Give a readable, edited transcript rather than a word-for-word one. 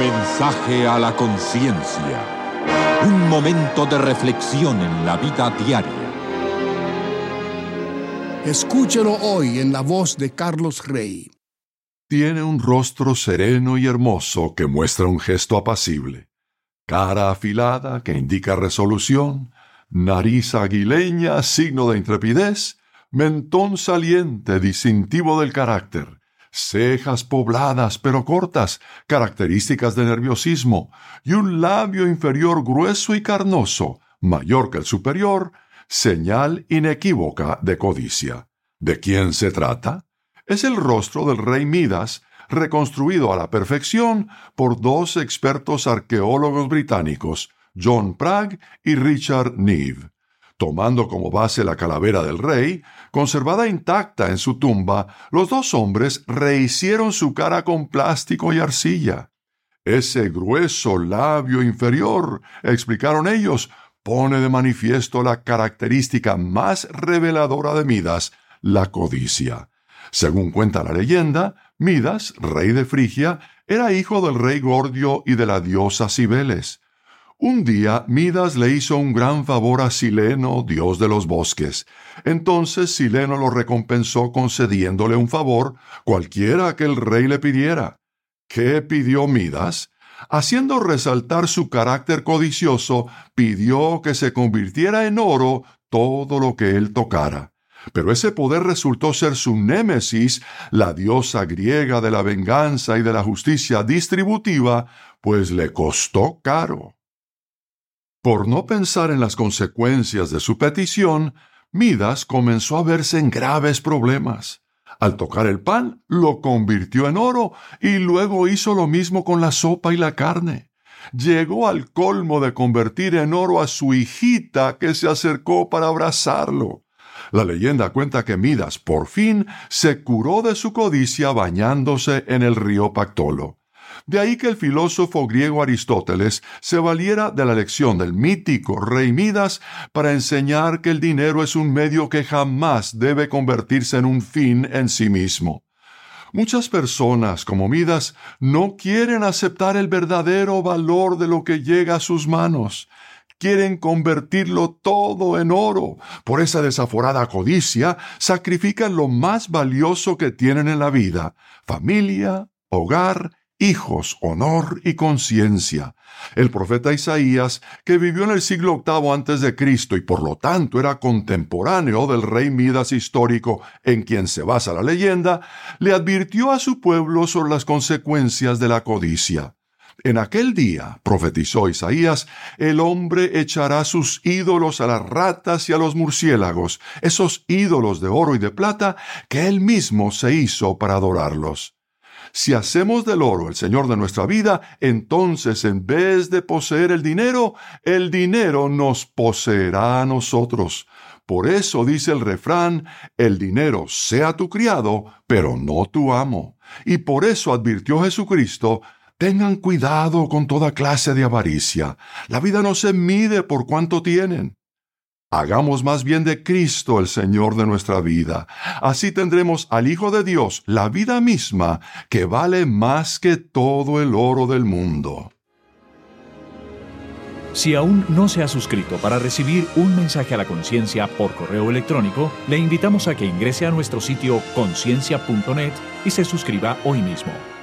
Mensaje a la conciencia. Un momento de reflexión en la vida diaria. Escúchelo hoy en la voz de Carlos Rey. Tiene un rostro sereno y hermoso que muestra un gesto apacible, cara afilada que indica resolución, nariz aguileña, signo de intrepidez, mentón saliente, distintivo del carácter, cejas pobladas pero cortas, características de nerviosismo, y un labio inferior grueso y carnoso, mayor que el superior, señal inequívoca de codicia. ¿De quién se trata? Es el rostro del rey Midas, reconstruido a la perfección por dos expertos arqueólogos británicos, John Prague y Richard Neve. Tomando como base la calavera del rey, conservada intacta en su tumba, los dos hombres rehicieron su cara con plástico y arcilla. Ese grueso labio inferior, explicaron ellos, pone de manifiesto la característica más reveladora de Midas, la codicia. Según cuenta la leyenda, Midas, rey de Frigia, era hijo del rey Gordio y de la diosa Cibeles. Un día Midas le hizo un gran favor a Sileno, dios de los bosques. Entonces Sileno lo recompensó concediéndole un favor, cualquiera que el rey le pidiera. ¿Qué pidió Midas? Haciendo resaltar su carácter codicioso, pidió que se convirtiera en oro todo lo que él tocara. Pero ese poder resultó ser su némesis, la diosa griega de la venganza y de la justicia distributiva, pues le costó caro. Por no pensar en las consecuencias de su petición, Midas comenzó a verse en graves problemas. Al tocar el pan, lo convirtió en oro y luego hizo lo mismo con la sopa y la carne. Llegó al colmo de convertir en oro a su hijita que se acercó para abrazarlo. La leyenda cuenta que Midas, por fin, se curó de su codicia bañándose en el río Pactolo. De ahí que el filósofo griego Aristóteles se valiera de la lección del mítico rey Midas para enseñar que el dinero es un medio que jamás debe convertirse en un fin en sí mismo. Muchas personas, como Midas, no quieren aceptar el verdadero valor de lo que llega a sus manos. Quieren convertirlo todo en oro. Por esa desaforada codicia, sacrifican lo más valioso que tienen en la vida: familia, hogar, hijos, honor y conciencia. El profeta Isaías, que vivió en el siglo VIII a.C. y por lo tanto era contemporáneo del rey Midas histórico en quien se basa la leyenda, le advirtió a su pueblo sobre las consecuencias de la codicia. En aquel día, profetizó Isaías, el hombre echará sus ídolos a las ratas y a los murciélagos, esos ídolos de oro y de plata que él mismo se hizo para adorarlos. Si hacemos del oro el Señor de nuestra vida, entonces en vez de poseer el dinero nos poseerá a nosotros. Por eso dice el refrán, el dinero sea tu criado, pero no tu amo. Y por eso advirtió Jesucristo, tengan cuidado con toda clase de avaricia. La vida no se mide por cuánto tienen. Hagamos más bien de Cristo el Señor de nuestra vida. Así tendremos al Hijo de Dios, la vida misma, que vale más que todo el oro del mundo. Si aún no se ha suscrito para recibir un mensaje a la conciencia por correo electrónico, le invitamos a que ingrese a nuestro sitio conciencia.net y se suscriba hoy mismo.